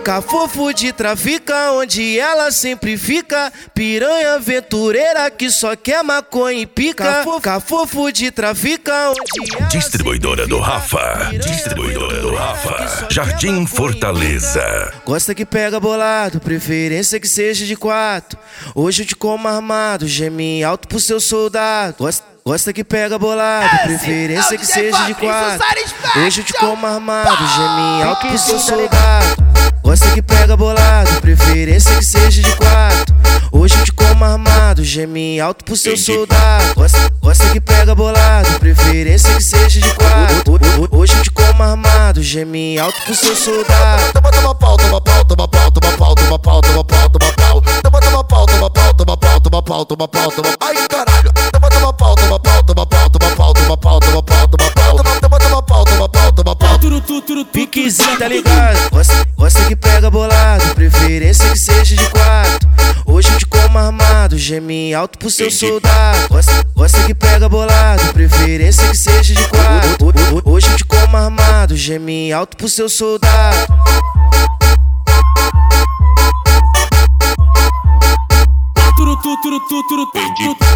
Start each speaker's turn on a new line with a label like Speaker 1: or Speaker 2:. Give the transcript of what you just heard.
Speaker 1: Cafofo de trafica, onde ela sempre fica. Piranha aventureira que só quer maconha e pica. Cafofo de trafica, onde ela
Speaker 2: Distribuidora do Rafa. Distribuidora do Rafa. Jardim Fortaleza.
Speaker 1: Gosta que pega bolado, preferência que seja de 4. Hoje eu te como armado, geme alto pro seu soldado. Gosta que pega bolado, preferência que seja de 4. Hoje eu te como armado, geme alto pro seu soldado. Gosta que pega bolado, preferência que seja de 4. Hoje eu te como armado, geme alto pro seu soldado. Gosta que pega bolado, preferência que seja de 4. Hoje eu te como armado, geme alto pro seu soldado.
Speaker 3: Toma pau, toma pau, toma pau, toma pau, toma pau, toma pau, toma pau. Toma pau, toma pau, toma pau, toma pau, toma pau, toma pau. Ai caralho. Toma pau, toma pau, toma pau, toma pau, toma pau, toma pau, toma pau. Toma pau, toma pau, toma pau.
Speaker 1: Piquezinho, tá ligado? Gosta que pega bolado, preferência que seja de 4. Hoje eu te como armado, geme alto pro seu soldado. Gosta que pega bolado, preferência que seja de 4. Hoje eu te como armado, geme alto pro seu soldado.
Speaker 2: Entendi.